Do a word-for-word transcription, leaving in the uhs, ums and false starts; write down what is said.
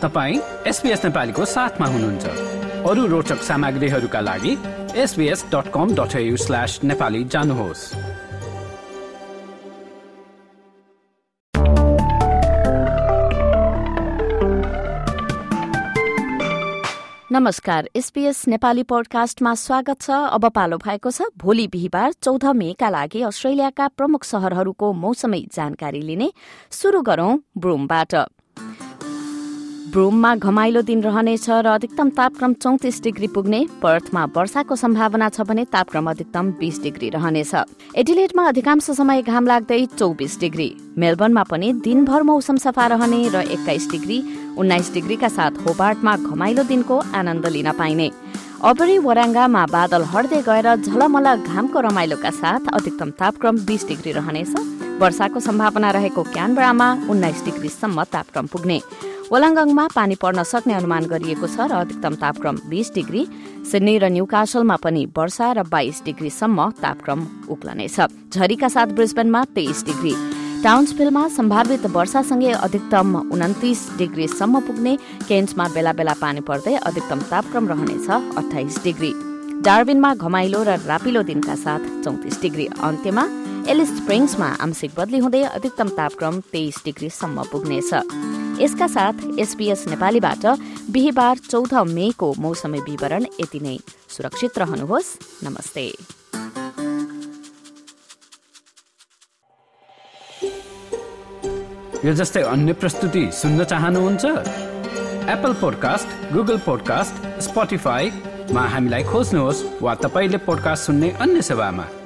तपाईँ एसबीएस नेपालीको साथमा हुनुहुन्छ। अरू रोचक सामग्रीहरूका लागि SBS dot com dot AU slash Nepali जानुहोस्। नमस्कार, एसबीएस नेपाली पोडकास्टमा स्वागत छ। अब पालो भएको छ भोलि बिहिबार चौध मेका लागि अस्ट्रेलियाका प्रमुख शहरहरूको मौसमी जानकारी लिने। सुरु गरौं ब्रुमबाट। ब्रुममा घमाइलो दिन रहनेछ र अधिकतम तापक्रम चौतिस डिग्री पुग्ने। पर्थमा वर्षाको सम्भावना छ भने तापक्रम अधिकतम बीस डिग्री रहनेछ। एडिलेडमा अधिकांश समय घाम लाग्दै चौबिस डिग्री। मेलबर्नमा पनि दिनभर मौसम सफा रहने र एक्काइस डिग्री उन्नाइस डिग्रीका साथ होबार्टमा घमाइलो दिनको आनन्द लिन पाइने। अबरी वराङ्गामा बादल हट्दै गएर झलमल घामको रमाइलोका साथ अधिकतम तापक्रम बीस डिग्री रहनेछ। वर्षाको सम्भावना रहेको क्यानबरामा उन्नाइस डिग्रीसम्म तापक्रम पुग्ने। वोलाङ्गङमा पानी पर्न सक्ने अनुमान गरिएको छ र अधिकतम तापक्रम बीस डिग्री। सिडनी र न्यूकासलमा पनि वर्षा र बाइस डिग्रीसम्म तापक्रम उक्लनेछ। झरीका साथ ब्रिस्बेनमा तेइस डिग्री। टाउन्सभिलमा सम्भावित वर्षासँगै अधिकतम उन्तिस डिग्रीसम्म पुग्ने। केन्समा बेला बेला पानी पर्दै अधिकतम तापक्रम रहनेछ अठाइस डिग्री। डार्विनमा घमाइलो र रापिलो दिनका साथ चौतिस डिग्री। अन्त्यमा एलिस स्प्रिङ्समा आंशिक बदली हुँदै अधिकतम तापक्रम तेइस डिग्रीसम्म पुग्नेछ। यसका साथ एसबीएस नेपालीबाट बिहिबार चौध मेको मौसमी विवरण यति नै। सुरक्षित रहनुहोस्। नमस्ते। यो जस्तै अन्य प्रस्तुति सुन्न चाहनुहुन्छ? एप्पल पोडकास्ट, गुगल पोडकास्ट, स्पोटिफाईमा हामीलाई खोज्नुहोस् वा तपाईले पोडकास्ट सुन्ने अन्य सेवामा।